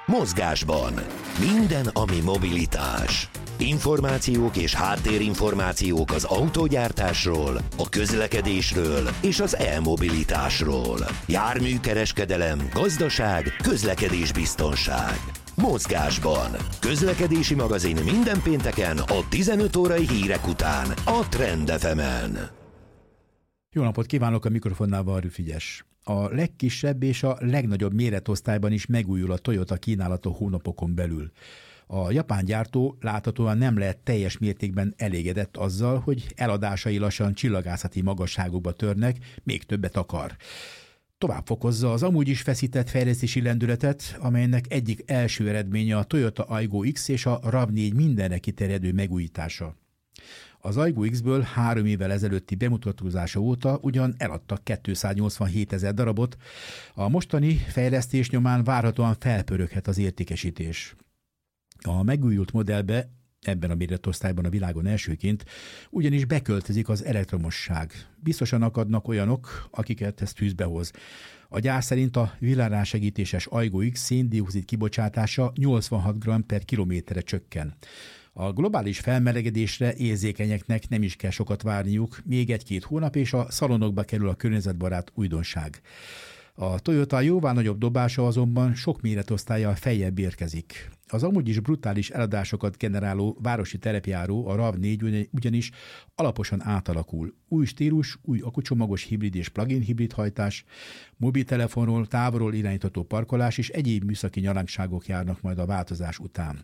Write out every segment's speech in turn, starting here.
Mozgásban. Minden, ami mobilitás. Információk és háttérinformációk az autógyártásról, a közlekedésről és az e-mobilitásról. Járműkereskedelem, gazdaság, közlekedésbiztonság. Mozgásban. Közlekedési magazin minden pénteken a 15 órai hírek után a Trend FM-en. Jó napot kívánok, a mikrofonnál Varjú Frigyes. A legkisebb és a legnagyobb méretosztályban is megújul a Toyota kínálata hónapokon belül. A japán gyártó láthatóan nem lehet teljes mértékben elégedett azzal, hogy eladásai lassan csillagászati magasságokba törnek, még többet akar. Tovább fokozza az amúgy is feszített fejlesztési lendületet, amelynek egyik első eredménye a Toyota Aygo X és a RAV4 mindenre kiterjedő megújítása. Az Aygo X-ből 3 évvel ezelőtti bemutatózása óta ugyan eladtak 287 000 darabot, a mostani fejlesztés nyomán várhatóan felpöröghet az értékesítés. A megújult modellbe, ebben a méretosztályban a világon elsőként, ugyanis beköltözik az elektromosság. Biztosan akadnak olyanok, akiket ez tűzbe hoz. A gyár szerint a villámsegítéses Aygo X szén-dioxid kibocsátása 86 g/km csökken. A globális felmelegedésre érzékenyeknek nem is kell sokat várniuk, még 1-2 hónap, és a szalonokba kerül a környezetbarát újdonság. A Toyota jóval nagyobb dobása azonban sok méretosztállyal feljebb érkezik. Az amúgy is brutális eladásokat generáló városi terepjáró, a RAV4 ugyanis alaposan átalakul. Új stílus, új akucsomagos hibrid és plug-in hibrid hajtás, mobiltelefonról, távolról irányítható parkolás és egyéb műszaki nyalánkságok járnak majd a változás után.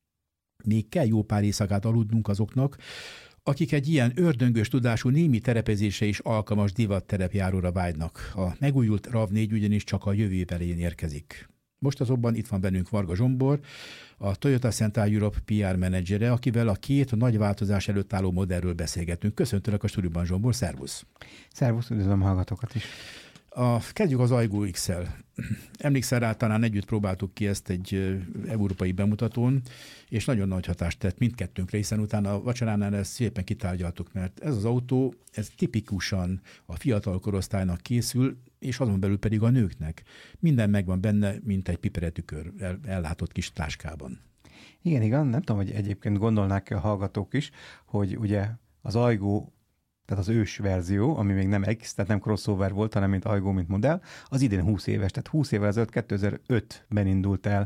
Még kell jó pár éjszakát aludnunk azoknak, akik egy ilyen ördöngös tudású némi terepezésre is alkalmas divatterepjáróra vágynak. A megújult RAV4 ugyanis csak a jövő év elején érkezik. Most azonban itt van bennünk Varga Zsombor, a Toyota Central Europe PR menedzsere, akivel a 2 nagy változás előtt álló modellről beszélgetünk. Köszöntelek a stúdióban, Zsombor, szervusz! Szervusz, üdvözlöm a hallgatókat is! Kezdjük az Aygo X-szel. Emlékszel rá, talán együtt próbáltuk ki ezt egy európai bemutatón, és nagyon nagy hatást tett mindkettőnkre, hiszen utána a vacsoránál ezt szépen kitárgyaltuk, mert ez az autó, ez tipikusan a fiatal korosztálynak készül, és azon belül pedig a nőknek. Minden megvan benne, mint egy piperetükör ellátott kis táskában. Igen, nem tudom, hogy egyébként gondolnák a hallgatók is, hogy ugye az Aygo, tehát az ős verzió, ami még nem X, tehát nem crossover volt, hanem mint Aygo, mint modell, az idén 20 éves, tehát 20 évvel ezelőtt 2005-ben indult el,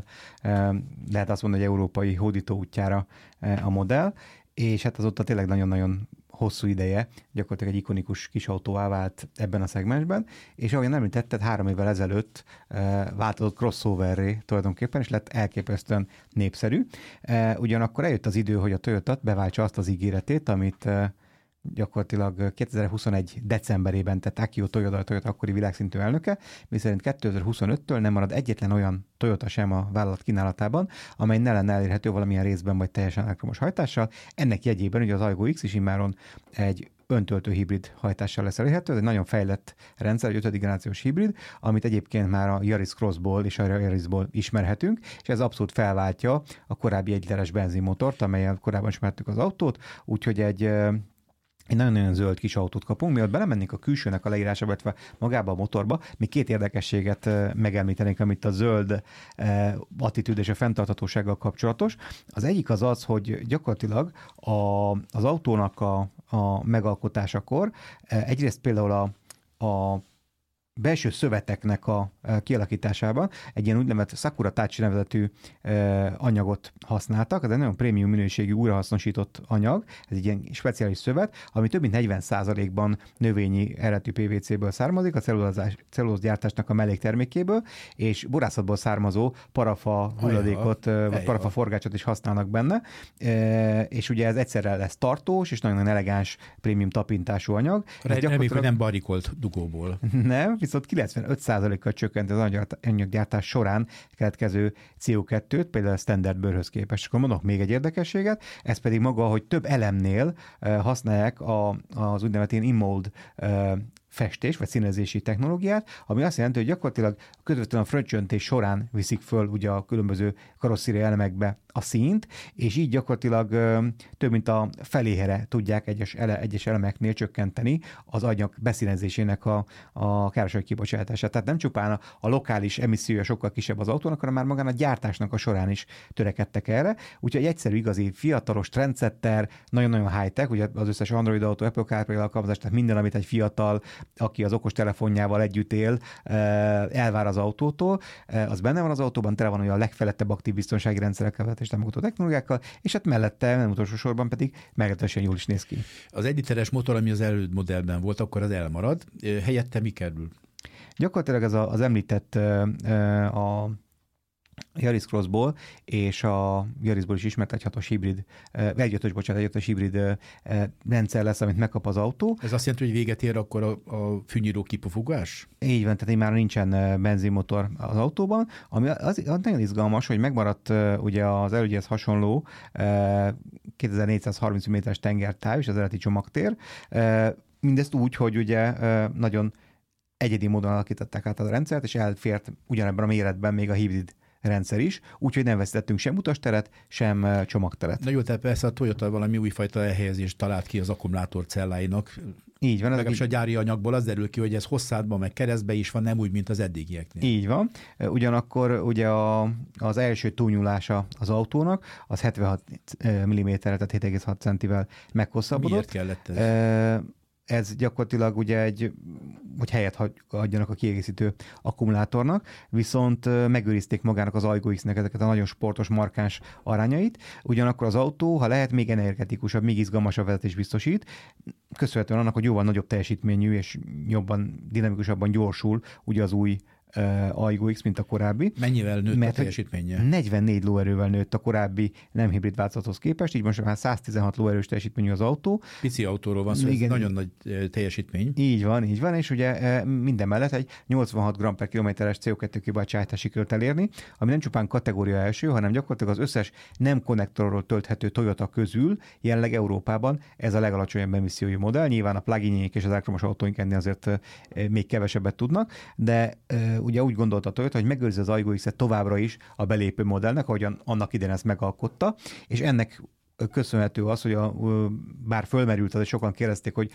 lehet azt mondani, hogy európai hódító útjára a modell, és hát azóta tényleg nagyon-nagyon hosszú ideje gyakorlatilag egy ikonikus kis autóvá vált ebben a szegmensben, és ahogy említetted, 3 évvel ezelőtt változott crossoverré tulajdonképpen, és lett elképesztően népszerű. Ugyanakkor eljött az idő, hogy a Toyota beváltsa azt az ígéretét, amit gyakorlatilag 2021 decemberében tett Akio Toyoda, a Toyota akkori világszintű elnöke, miszerint 2025-től nem marad egyetlen olyan Toyota sem a vállalat kínálatában, amely ne lenne elérhető valamilyen részben vagy teljesen elektromos hajtással. Ennek jegyében ugye az Aygo X is immáron egy öntöltő hibrid hajtással lesz elérhető, ez egy nagyon fejlett rendszer, egy 5. generációs hibrid, amit egyébként már a Yaris Crossból és a Yarisból ismerhetünk, és ez abszolút felváltja a korábbi 1 literes benzinmotort, amellyel korábban ismertük az autót, úgyhogy egy nagyon-nagyon zöld kis autót kapunk. Mielőtt belemennénk a külsőnek a leírásába, illetve magába a motorba, még 2 érdekességet megemlítenénk, amit a zöld attitűd és a fenntarthatósággal kapcsolatos. Az egyik az, hogy gyakorlatilag az autónak a megalkotásakor egyrészt például a belső szöveteknek a kialakításában egy ilyen úgynevezett Sakura Tachi nevezetű anyagot használtak. Ez egy nagyon prémium minőségű újrahasznosított anyag, ez egy ilyen speciális szövet, ami több mint 40%-ban növényi eredetű PVC-ből származik, a cellulózgyártásnak a melléktermékéből, és borászatból származó parafa hulladékot, vagy parafa forgácsot is használnak benne, és ugye ez egyszerre lesz tartós, és nagyon elegáns prémium tapintású anyag. Reméljük, hogy nem barikolt dugóból. Nem, viszont 95%-kal csökkent az anyaggyártás során keletkező CO2-t, például a standard bőrhöz képest. Akkor mondok még egy érdekességet, ez pedig maga, hogy több elemnél használják az úgynevezett in-mold festés vagy színezési technológiát, ami azt jelenti, hogy gyakorlatilag közvetlenül a fröccsöntés során viszik föl ugye a különböző karosszéria elemekbe a színt, és így gyakorlatilag több mint a feléhere tudják egyes elemeknél csökkenteni az anyag beszínezésének a károsanyag kibocsátását. Tehát nem csupán a lokális emissziója sokkal kisebb az autónak, hanem már magán a gyártásnak a során is törekedtek erre. Úgyhogy egy egyszerű, igazi, fiatalos trendsetter, nagyon-nagyon high-tech, ugye az összes Android autó, Apple CarPlay alkalmazás, tehát minden, amit egy fiatal, aki az okos telefonjával együtt él, elvár az autótól, az benne van az autóban, tele van olyan a legfejlettebb aktív biztonsági rendszerekkel és támogató technológiákkal, és hát mellette, nem utolsó sorban pedig meglehetősen jól is néz ki. Az egyiteres motor, ami az előtt modellben volt, akkor az elmarad. Helyette mi kerül? Gyakorlatilag ez az említett a Yaris Crossból és a Yarisból is ismert egy 1.5-ös hibrid rendszer lesz, amit megkap az autó. Ez azt jelenti, hogy véget ér akkor a fűnyíró kipufogás? Így van, tehát már nincsen benzinmotor az autóban, ami az nagyon izgalmas, hogy megmaradt ugye az előzőhez hasonló 2430 méteres tengertáv és az eredeti csomagtér. Mindezt úgy, hogy ugye nagyon egyedi módon alakították át a rendszert, és elfért ugyanebben a méretben még a hibrid rendszer is, úgyhogy nem vesztettünk sem utasteret, sem csomagteret. Na jó, tehát persze a Toyota valami újfajta elhelyezést talált ki az akkumulátor celláinak. Így van. Legalábbis a gyári anyagból az derül ki, hogy ez hosszátban meg keresztbe is van, nem úgy, mint az eddigieknél. Így van. Ugyanakkor ugye az első túlnyúlása az autónak, az 76 mm-re, tehát 7,6 centivel meghosszabbodott. Miért kellett ez? Ez gyakorlatilag ugye hogy helyet adjanak a kiegészítő akkumulátornak, viszont megőrizték magának az Aygo X-nek ezeket a nagyon sportos, markáns arányait. Ugyanakkor az autó, ha lehet, még energetikusabb, még izgalmasabb vezetés biztosít, köszönhetően annak, hogy jóval nagyobb teljesítményű és jobban, dinamikusabban gyorsul ugye az új Aygo X, mint a korábbi. Mennyivel nőtt a teljesítménye? 44 lóerővel nőtt a korábbi nem hibrid változathoz képest, így most már 116 lóerős teljesítményű az autó. Pici autóról van szó, ez nagyon nagy teljesítmény. Így van, és ugye minden mellett egy 86 g/km-es CO2 kibocsátást sikerült elérni, ami nem csupán kategória első, hanem gyakorlatilag az összes nem konnektorról tölthető Toyota közül jelenleg Európában ez a legalacsonyabb emissziójú modell. Nyilván a plug-injék és az elektromos autóink ennél azért még kevesebbet tudnak, de ugye úgy gondolta a Toyota, hogy megőrzi az Aygo X-et továbbra is a belépő modellnek, ahogyan annak idején ezt megalkotta, és ennek köszönhető az, hogy bár fölmerült az, hogy sokan kérdezték, hogy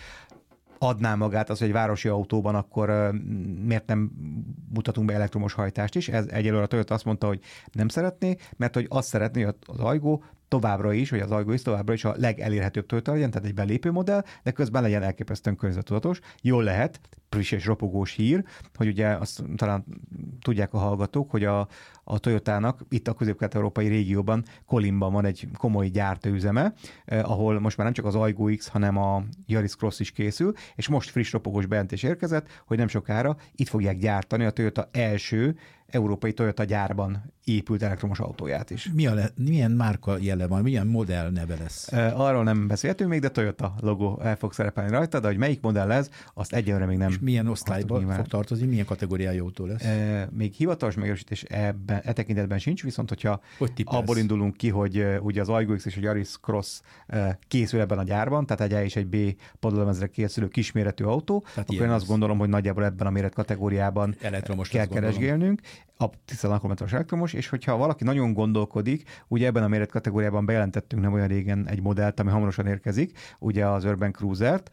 adná magát az, hogy egy városi autóban akkor miért nem mutatunk be elektromos hajtást is. Ez egyelőre a Toyota azt mondta, hogy nem szeretné, mert hogy azt szeretné, hogy az Aygo továbbra is, vagy az Aygo X továbbra is a legelérhetőbb Toyota legyen, tehát egy belépő modell, de közben legyen elképesztően környezettudatos. Jól lehet, friss és ropogós hír, hogy ugye azt talán tudják a hallgatók, hogy a Toyotának itt a közép-kelet-európai régióban, Kolinban van egy komoly gyártóüzeme, ahol most már nem csak az Aygo X, hanem a Yaris Cross is készül, és most friss ropogós bejelentés érkezett, hogy nem sokára itt fogják gyártani a Toyota első európai Toyota gyárban épült elektromos autóját is. Milyen márka jele van, milyen modell neve lesz? Arról nem beszéltünk még, de Toyota logó el fog szerepelni rajta, de hogy melyik modell ez, azt egyelőre még nem. És milyen osztályban fog tartozni, milyen kategóriájú autó lesz? Még hivatalos megerősítés tekintetben sincs, viszont hogyha abból indulunk ki, hogy ugye az Aygo X és a Yaris Cross készül ebben a gyárban, tehát egy A és egy B padlólemezre készülő kisméretű autó, tehát akkor én azt gondolom, hogy nagyjából ebben a méret kategóriában kell keresgélnünk. A tisztán akkumulátoros elektromos, és hogyha valaki nagyon gondolkodik, ugye ebben a méret kategóriában bejelentettünk nem olyan régen egy modellt, ami hamarosan érkezik, ugye az Urban Cruiser-t.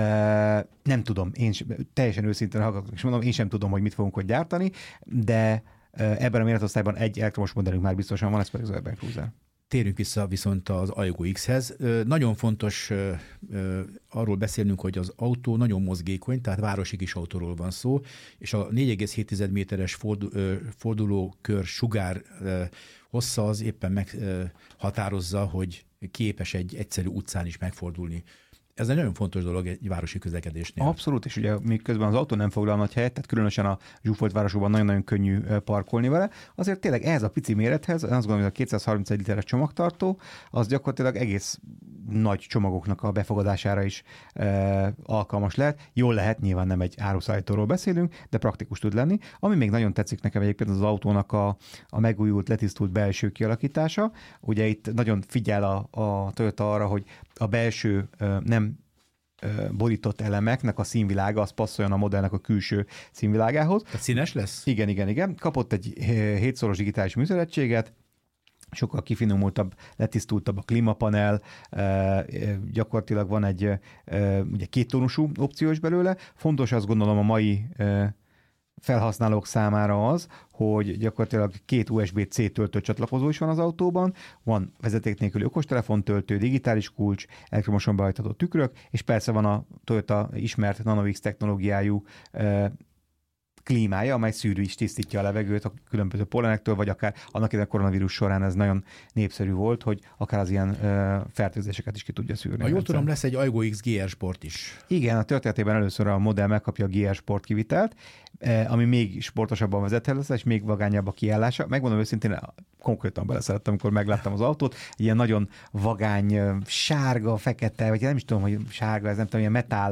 Nem tudom, én teljesen őszintén hallgatok, és mondom, én sem tudom, hogy mit fogunk ott gyártani, de ebben a méretosztályban egy elektromos modellünk már biztosan van, ez pedig az Urban Cruiser. Térjünk vissza viszont az Aygo X-hez. Nagyon fontos arról beszélnünk, hogy az autó nagyon mozgékony, tehát városi kis autóról van szó, és a 4,7 méteres fordulókör sugár hossza az éppen meghatározza, hogy képes egy egyszerű utcán is megfordulni. Ez egy nagyon fontos dolog egy városi közlekedésnél. Abszolút, és ugye miközben az autó nem foglal nagy helyet, tehát különösen a zsúfolt városokban nagyon-nagyon könnyű parkolni vele, azért tényleg ehhez a pici mérethez, azt gondolom, hogy a 231 literes csomagtartó, az gyakorlatilag egész nagy csomagoknak a befogadására is alkalmas lehet. Jól lehet, nyilván nem egy áruszállítóról beszélünk, de praktikus tud lenni. Ami még nagyon tetszik nekem egyébként az autónak a megújult, letisztult belső kialakítása. Ugye itt nagyon figyel a Toyota arra, hogy a belső nem borított elemeknek a színvilága, az passzoljon a modellnek a külső színvilágához. Tehát színes lesz? Igen. Kapott egy 7-szoros digitális műszeregységet, sokkal kifinomultabb, letisztultabb a klímapanel, gyakorlatilag van egy ugye kéttónusú opció is belőle. Fontos azt gondolom a mai felhasználók számára az, hogy gyakorlatilag 2 USB-C töltőcsatlakozó is van az autóban, van vezeték nélküli okostelefontöltő, digitális kulcs, elektromosan behajtható tükrök, és persze van a Toyota ismert NanoX technológiájú klímája, amely szűrő is tisztítja a levegőt a különböző pollenektől, vagy akár annak idején a koronavírus során ez nagyon népszerű volt, hogy akár az ilyen fertőzéseket is ki tudja szűrni. Ha jól tudom, lesz egy Aygo X GR Sport is. Igen, a történetében először a modell megkapja a GR Sport kivitelt, ami még sportosabban vezethető lesz, és még vagányabb a kiállása. Megmondom őszintén, konkrétan beleszerettem, amikor megláttam az autót, ilyen nagyon vagány, sárga, fekete, vagy nem is tudom, hogy sárga, ez nem tudom, ilyen metál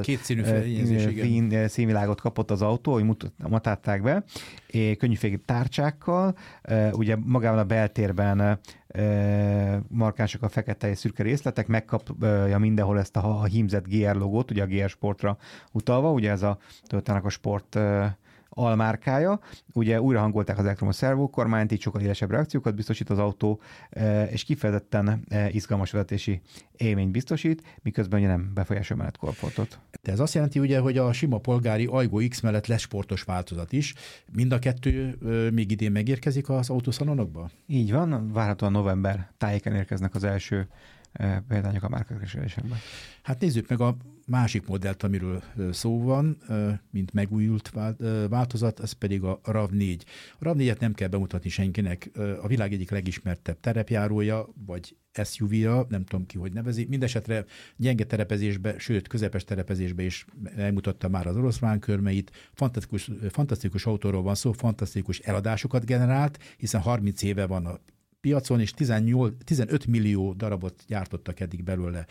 színvilágot kapott az autó, hogy mutatták be, könnyűfékű tárcsákkal, ugye magában a beltérben markánsak a fekete és szürke részletek, megkapja mindenhol ezt a hímzett GR logót, ugye a GR Sportra utalva, ugye ez a Toyotának a sport almárkája. Ugye újra hangolták az elektromos szervókormányt, így sokkal élesebb reakciókat biztosít az autó, és kifejezetten izgalmas vezetési élményt biztosít, miközben ugye nem befolyásol menetkomfortot. De ez azt jelenti ugye, hogy a sima polgári Aygo X mellett lesz sportos változat is. Mind a kettő még idén megérkezik az autószalonokba? Így van, várhatóan november tájéken érkeznek az első példányok a márkakereskedésekben. Hát nézzük meg a másik modellt, amiről szó van, mint megújult változat, ez pedig a RAV4. A RAV4-et nem kell bemutatni senkinek, a világ egyik legismertebb terepjárója, vagy SUV-ja, nem tudom ki, hogy nevezi. Mindenesetre gyenge terepezésbe, sőt közepes terepezésbe is megmutatta már az oroszlán körmeit. Fantasztikus autóról van szó, fantasztikus eladásokat generált, hiszen 30 éve van a piacon, és 15 millió darabot gyártottak eddig belőle.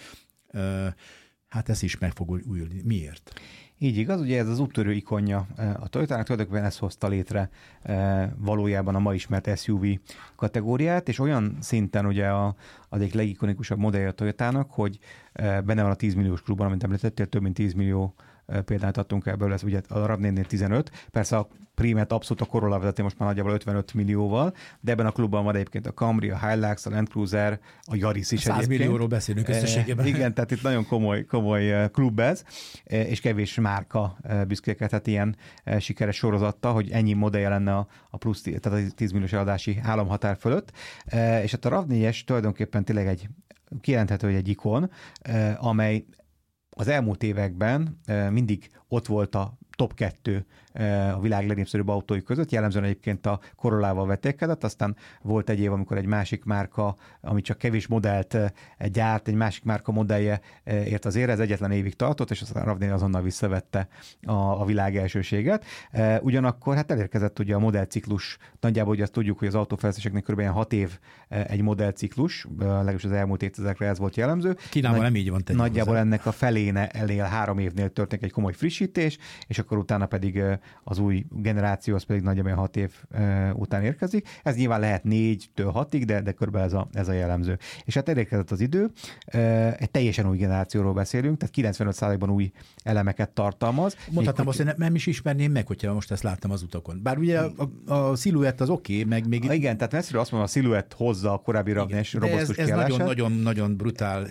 Hát ez is meg fog újulni. Miért? Így igaz, ugye ez az úttörő ikonja a Toyotának, tulajdonképpen ez hozta létre valójában a ma ismert SUV kategóriát, és olyan szinten ugye az egyik legikonikusabb modellje a Toyotának, hogy benne van a 10 milliós klubban, amit említettél, több mint 10 millió példát adtunk ebből, ez ugye a RAV4-nél 15, persze a Primet abszolút a Corolla vezeti most már nagyjából 55 millióval, de ebben a klubban van egyébként a Camry, a Hilux, a Land Cruiser, a Yaris is 100 egyébként. millióról beszélünk összességében. Igen, tehát itt nagyon komoly klub ez, és kevés márka büszkélkedhet ilyen sikeres sorozattal, hogy ennyi modellje lenne a plusz, tehát a 10 milliós eladási államhatár fölött. És hát a RAV4-es tulajdonképpen tényleg kijelenthető, hogy egy ikon, amely az elmúlt években mindig ott volt a top 2 a világ legnépszerűbb autói között, jellemzően egyébként a Corollával vetélkedett, aztán volt egy év, amikor egy másik márka, ami csak kevés modellt gyárt, egy másik márka modellje ért az érre, ez egyetlen évig tartott, és aztán RAV4 azonnal visszavette a világ elsőséget. Ugyanakkor hát elérkezett ugye a modellciklus, nagyjából ugye azt tudjuk, hogy az autófejlesztéseknek kb. 6 év egy modellciklus, legalábbis az elmúlt évtizedekre ez volt jellemző. Kínában nem így van. Nagyjából ennek a felénél 3 évnél történik egy komoly frissítés, és akkor utána pedig az új generáció, az pedig nagyjából 6 év után érkezik. Ez nyilván lehet 4-től 6-ig, de körülbelül ez a jellemző. És hát elérkezett az idő, egy teljesen új generációról beszélünk, tehát 95%-ban új elemeket tartalmaz. Mondhatnám azt, hogy nem is ismerném meg, hogyha most ezt láttam az utakon. Bár ugye a sziluett az oké, meg még... Igen, tehát messziről azt mondom, a sziluett hozza a korábbi RAV4-es robosztus kiállását. Ez nagyon brutál,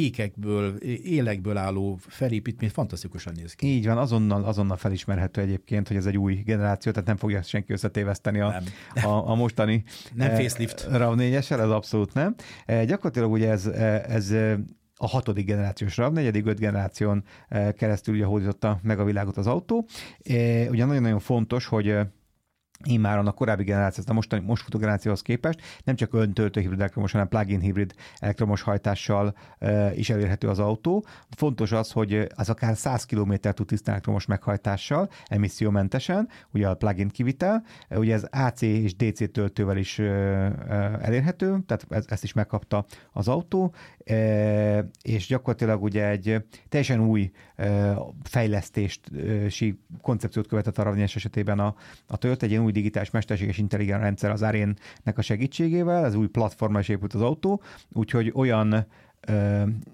élekből álló felépítmény, fantasztikusan néz ki. Így van, azonnal felismerhető egyébként, hogy ez egy új generáció, tehát nem fogja senki összetéveszteni a mostani nem facelift RAV4-essel, ez abszolút nem. Gyakorlatilag ugye ez a 6. generációs RAV4, 5 generáción keresztül ugye hódította meg a világot az autó. Ugye nagyon-nagyon fontos, hogy immáron a korábbi generáció, a most futó generációhoz képest nem csak öntöltő hibrid elektromos, hanem plug-in hibrid elektromos hajtással is elérhető az autó. Fontos az, hogy az akár 100 km tud tisztán elektromos meghajtással, emissziómentesen, ugye a plug-in kivitel, ugye ez AC és DC töltővel is elérhető, tehát ezt is megkapta az autó, és gyakorlatilag ugye egy teljesen új fejlesztési koncepciót követett a RAV4-es esetében a Toyota, egy ilyen új digitális mesterséges intelligens rendszer az Arene-nek a segítségével, ez új platformra is épült az autó, úgyhogy olyan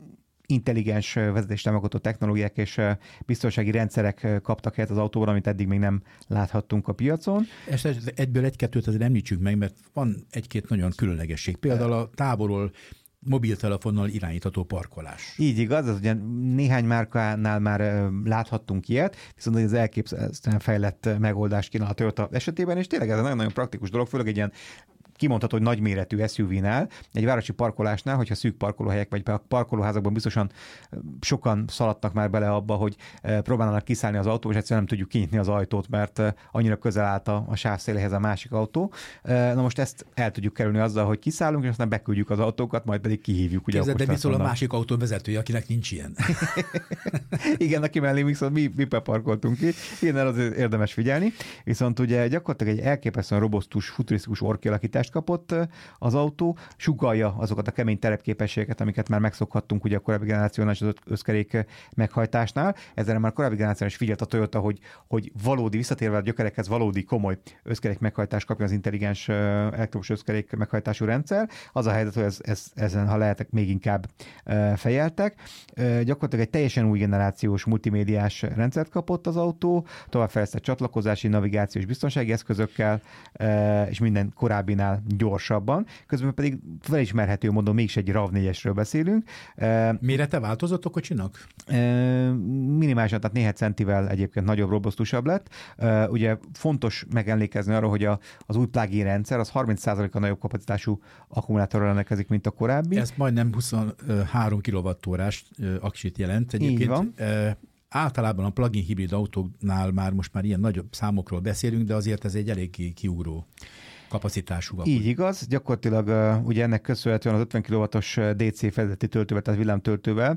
intelligens vezetéstámogató technológiák és biztonsági rendszerek kaptak helyet az autóban, amit eddig még nem láthattunk a piacon. Ezt egyből egy-kettőt azért említsük meg, mert van egy-két nagyon különlegesség. Például a távolról mobiltelefonnal irányítható parkolás. Így igaz, az ugye néhány márkánál már láthattunk ilyet, viszont az elképesztően fejlett megoldás kínál a Toyota esetében, és tényleg ez egy nagyon-nagyon praktikus dolog, főleg egy ilyen kimondható, hogy nagyméretű SUV-nál, egy városi parkolásnál, hogyha szűk parkolóhelyek vagy parkolóházakban biztosan sokan szaladtak már bele abba, hogy próbálnak kiszállni az autó, és egyszerűen nem tudjuk kinyitni az ajtót, mert annyira közel állt a sáv széléhez a másik autó. Na most ezt el tudjuk kerülni azzal, hogy kiszállunk, és aztán beküldjük az autókat, majd pedig kihívjuk. Képzeld, de mit szól a másik autó vezetője, akinek nincs ilyen? Igen, aki mellé viszont mi beparkoltunk ki. Igen, az érdemes figyelni. Viszont ugye gyakorlatilag egy elképesztően robosztus, futurisztikus orkialakítást kapott az autó, sugallja azokat a kemény terepképességeket, amiket már megszokhattunk ugye a korábbi generációnál és az összkerék meghajtásnál. Ezzel már a korábbi generáción is figyelt a Toyota, hogy valódi, visszatérve a gyökerekhez, valódi komoly összkerék meghajtást kapja az intelligens elektromos összkerék meghajtású rendszer. Az a helyzet, hogy ezen, ha lehetek, még inkább fejeltek. Gyakorlatilag egy teljesen új generációs multimédiás rendszert kapott az autó, továbbfejlesztett csatlakozási, navigációs biztonsági eszközökkel, és minden korábbinál gyorsabban, közben pedig felismerhető módon mégis egy RAV4-esről beszélünk. Mérete változott a kocsinak? Minimálisan, tehát néhány centivel egyébként nagyobb, robosztusabb lett. Ugye fontos megemlékezni arra, hogy az új plug-in rendszer az 30%-a nagyobb kapacitású akkumulátorral rendelkezik, mint a korábbi. Ez majdnem 23 kWh-s aksit jelent. Egyébként így van. Általában a plug-in hibrid autóknál most már ilyen nagyobb számokról beszélünk, de azért ez egy eléggé kiugró kapacitású. Így igaz, gyakorlatilag ugye ennek köszönhetően az 50 kW-os DC fedezeti töltővel, tehát villámtöltővel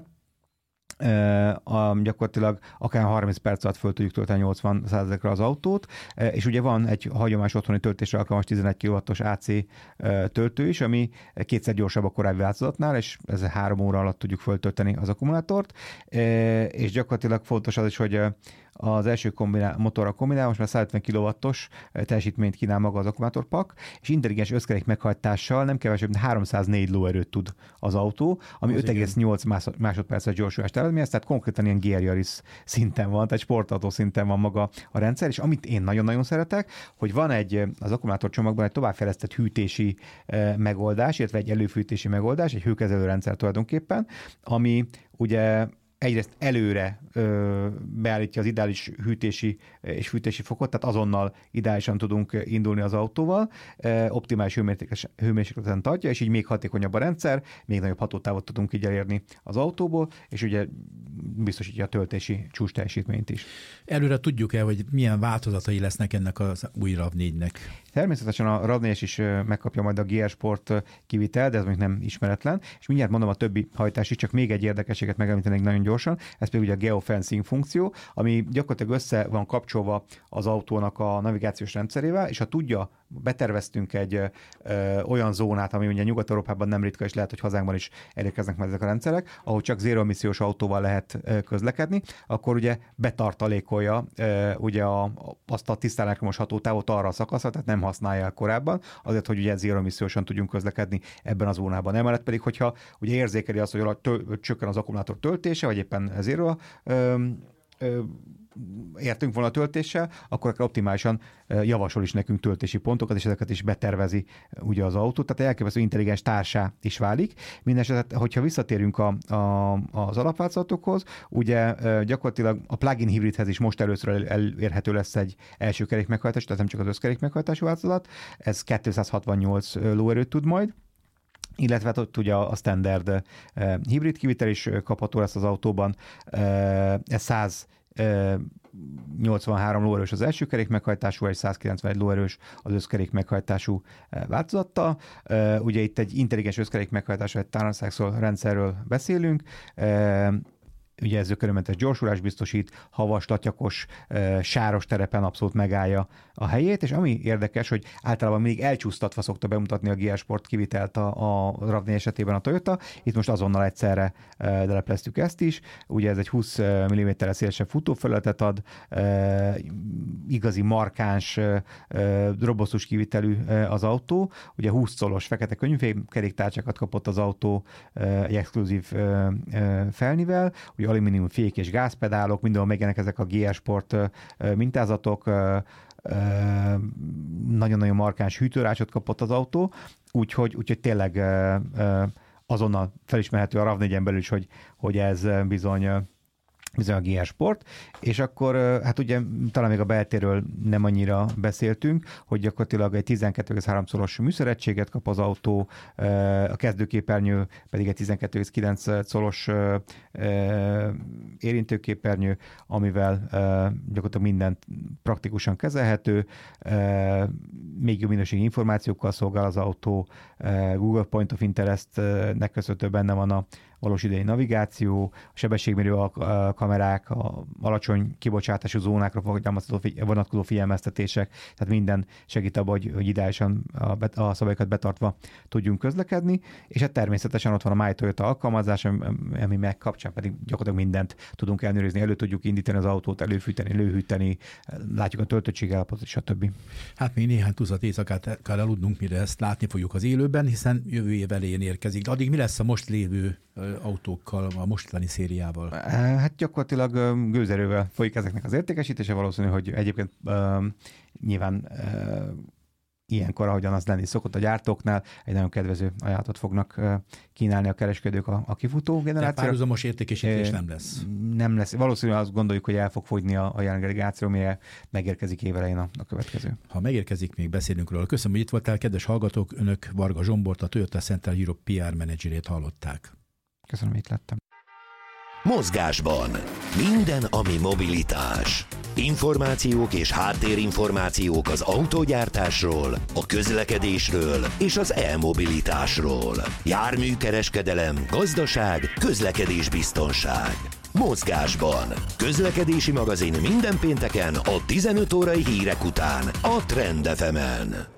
gyakorlatilag akár 30 perc alatt föl tudjuk tölteni 80%-ra az autót, és ugye van egy hagyományos otthoni töltésre alkalmas 11 kW-os AC töltő is, ami kétszer gyorsabb a korábbi változatnál, és ezzel 3 óra alatt tudjuk föltölteni az akkumulátort, és gyakorlatilag fontos az is, hogy az első motorral kombinál, most már 150 kW-os teljesítményt kínál maga az akkumulátorpak, és intelligens összkerék meghajtással nem kevesebb, mint 304 lóerőt tud az autó, ami 5,8 másodperces gyorsulást eredményez, tehát konkrétan ilyen GR Yaris szinten van, tehát sportautó szinten van maga a rendszer, és amit én nagyon-nagyon szeretek, hogy van az akkumulátorcsomagban egy továbbfejlesztett hűtési megoldás, illetve egy előfűtési megoldás, egy hőkezelő rendszer tulajdonképpen, ami ugye egyrészt előre beállítja az ideális hűtési és fűtési fokot, tehát azonnal ideálisan tudunk indulni az autóval, optimális hőmérsékleten tartja, és így még hatékonyabb a rendszer, még nagyobb hatótávot tudunk így elérni az autóból, és ugye biztosítja a töltési csúcs teljesítményt is. Előre tudjuk-e, hogy milyen változatai lesznek ennek az új RAV4-nek? Természetesen a RAV4-es is megkapja majd a GR Sport kivitel, de ez még nem ismeretlen, és mindjárt mondom a többi hajtás is, csak még egy érdekességet megemlítenék nagyon gyorsan, ez pedig ugye a geofencing funkció, ami gyakorlatilag össze van kapcsolva az autónak a navigációs rendszerével, és ha tudja, beterveztünk egy olyan zónát, ami ugye Nyugat-Európában nem ritka, és lehet, hogy hazánkban is elérkeznek majd ezek a rendszerek, ahol csak zéro emissziós autóval lehet közlekedni, akkor ugye betartalékolja ugye azt a tisztán hatótávot arra a szakaszra, tehát nem használja el korábban, azért, hogy ugye zéro emissziósan tudjunk közlekedni ebben a zónában. Emellett pedig, hogyha ugye érzékeli azt, hogy csökken az akkumulátor töltése, vagy éppen zéro értünk volna a töltéssel, akkor optimálisan javasol is nekünk töltési pontokat, és ezeket is betervezi ugye az autó, tehát elképesztő intelligens társá is válik. Mindenesetre, hogyha visszatérünk az alapváltozatokhoz, ugye gyakorlatilag a plug-in hibridhez is most először elérhető lesz egy első kerék meghajtás, tehát nem csak az összkerék meghajtású változat, ez 268 lóerőt tud majd, illetve ott ugye a standard hibrid kivitel is kapható lesz az autóban, ez 183 lóerős az első kerék meghajtású, és 191 lóerős az összkerék meghajtású változattal. Ugye itt egy intelligens összkerék meghajtású, egy Tunnel Axle rendszerről beszélünk, ugye ez zökkenőmentes gyorsulás biztosít, havas, latyakos, sáros terepen abszolút megállja a helyét, és ami érdekes, hogy általában mindig elcsúsztatva szokta bemutatni a GR Sport kivitelt a RAV4 esetében a Toyota, itt most azonnal egyszerre lelepleztük ezt is, ugye ez egy 20 mm-re szélesebb futófelületet ad, igazi markáns, robosztus kivitelű az autó, ugye 20 colos fekete könnyűfém keréktárcsákat kapott az autó egy exkluzív felnivel, ugye alumínium fék és gázpedálok, mindenhol megjelennek ezek a GR Sport mintázatok, nagyon-nagyon markáns hűtőrácsot kapott az autó, úgyhogy tényleg azonnal felismerhető a RAV4-en belül is, hogy ez bizony a GR Sport, és akkor hát ugye talán még a beltérről nem annyira beszéltünk, hogy gyakorlatilag egy 12,3 szoros műszeregységet kap az autó, a kezdőképernyő pedig egy 12,9 szoros érintőképernyő, amivel gyakorlatilag mindent praktikusan kezelhető, még jobb minőségi információkkal szolgál az autó, Google Point of Interest-nek köszönhető benne van a valós idei navigáció, a sebességmérő kamerák, a alacsony kibocsátású zónákra vonatkozó figyelmeztetések, tehát minden segít abban, hogy ideálisan a szabályokat betartva tudjunk közlekedni, és hát természetesen ott van a My Toyota alkalmazás, ami meg kapcsán pedig gyakorlatilag mindent tudunk ellenőrizni, elő tudjuk indítani az autót, előfűteni, lőhűteni, látjuk a töltöttségállapotot, stb. Hát még néhány tucat éjszakát kell aludnunk, mire ezt látni fogjuk az élőben, hiszen jövő év elején érkezik. Addig mi lesz a most lévő autókkal, a mostani szériával? Hát gyakorlatilag gőzerővel folyik ezeknek az értékesítése, valószínű, hogy egyébként nyilván ilyenkor, ahogyan az lenni szokott a gyártóknál, egy nagyon kedvező ajánlatot fognak kínálni a kereskedők a kifutó generációra. Párhuzamos értékesítés nem lesz? Nem lesz. Valószínűleg azt gondoljuk, hogy el fog fogyni a jelenlegi generáció, mire megérkezik évelején a következő. Ha megérkezik, még beszélünk róla. Köszönöm, hogy itt voltál, kedves hallgatók. Önök Varga Zsombort, a Toyota Central Europe PR menedzserét hallották. Köszönöm, hogy itt lettem. Mozgásban. Minden, ami mobilitás. Információk és háttérinformációk az autógyártásról, a közlekedésről és az e-mobilitásról. Járműkereskedelem, gazdaság, közlekedésbiztonság. Mozgásban. Közlekedési magazin minden pénteken a 15 órai hírek után a Trend FM-en.